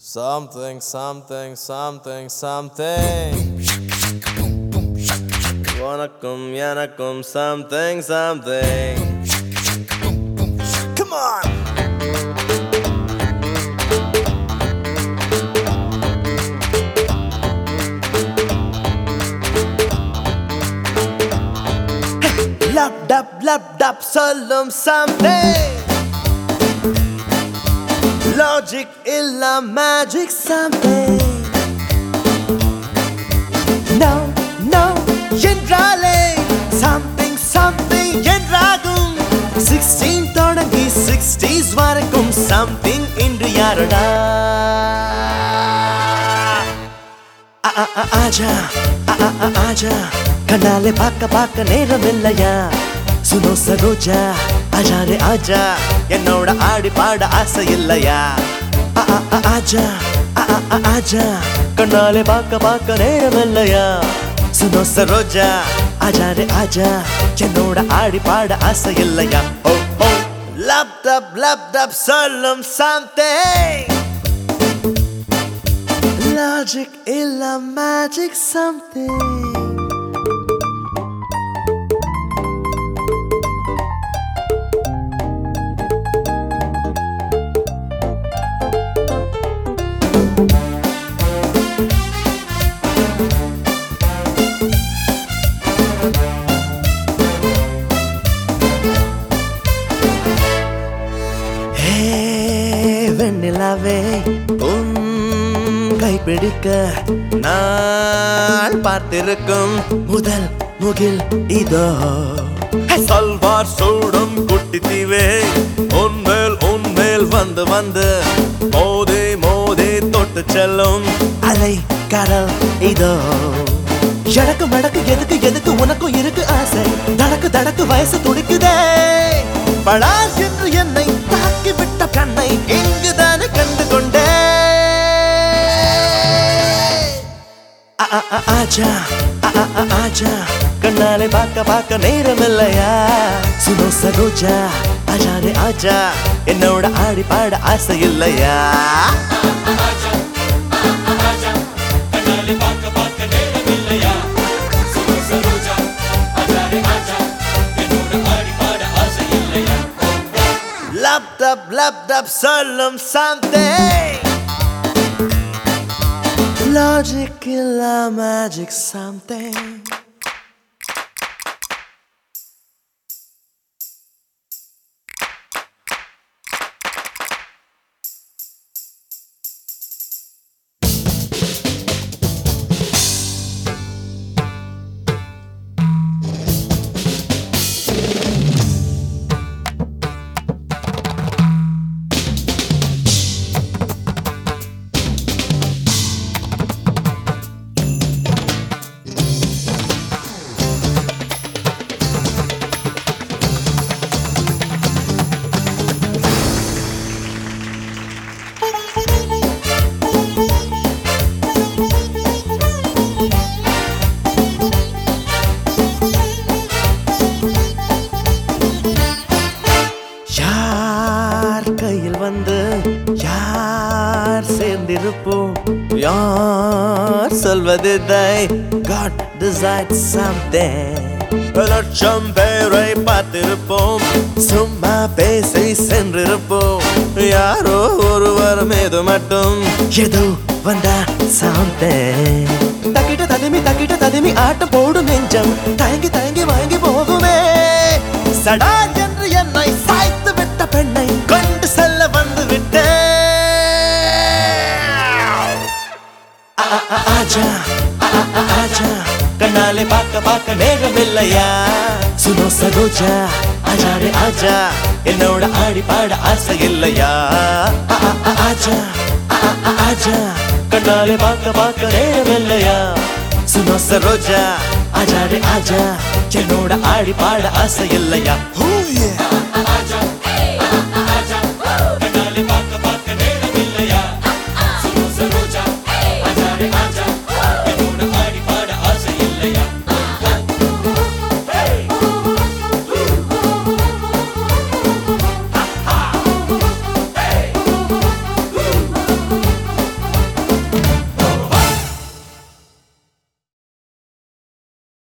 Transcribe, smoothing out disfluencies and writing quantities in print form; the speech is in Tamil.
Something, something, something, something. Vanakkam, yanakkum, something, something. Come on! Lap dap, sollum something. Logic illa magic something. No, என்றாலே something, something என்றாகும். 16 தொடங்கி 60s வரைக்கும் something இன்று யாரடா? ஆஜா ஆஜா கண்ணாலே பார்க்க நேரம் இல்லையா? சுனோ சரோஜா ஆஜா ரே ஆஜா என்னோட ஆடி பாட ஆசை இல்லையா? ஆஜா ஆஜா கண்ணாலே பார்க்க நேரம் இல்லையா? சுனோ சரோஜா ஆஜா ரே ஆஜா என்னோட ஆடி பாட ஆசை இல்லையா? ஓ ஓ லப் டப் சொல்லும் something. Logic illa magic something. வெண்ணிலாவே உன் கைப்பிடிக்க நான் பார்த்திருக்கும் முதல் முகில் இதோ. சல்வார் சூடும் குட்டி தீவே உன்மேல் வந்து மோதே தொட்டு செல்லும் அலை கடல் இதோ. எடக்கு மடக்கு எதுக்கு உனக்கும் இருக்கு ஆசை. தடக்கு வயசு துடிக்குதே. படா என்று என்னை தாக்கி விட்ட கண்ணை இங்குதானே கண்டு கொண்டே. ஆஜா ஆஜா கண்ணாலே பார்க்க நேரம் இல்லையா? சுனோ சரோஜா ஆஜா ரே ஆஜா என்னோட ஆடி பாட ஆசை இல்லையா? Lap dap sollum something. Logic illa magic something. கையில் வந்து யார் சேர்ந்திருப்போம்? யார் சொல்வதில்லை. God decides something. லட்சம் பேரை பார்த்திருப்போம். சும்மா பேசி சென்றிருப்போம். யாரோ ஒருவர் மீது மட்டும் ஏதோ வந்தா something. தக்கிட்ட ததுமி ஆட்டம் போடும் நெஞ்சம் தயங்கி வாங்கி போகுமே. சடா என்று என்னை சாய்த்து விட்ட பெண்ணை கொண்டு செல்ல வந்து விட்டேன். ஆஜா ஆஜா கண்ணாலே பார்க்க நேரம் இல்லையா? சுனோ சரோஜா ஆஜா ரே ஆஜா என்னோட ஆடி பாட ஆசை இல்லையா? ஆஜா ஆஜா கண்ணாலே பார்க்க நேரம் இல்லையா? சுனோ சரோஜா ஆஜா ரே ஆஜா என்னோட ஆடி பாட ஆசை இல்லையா?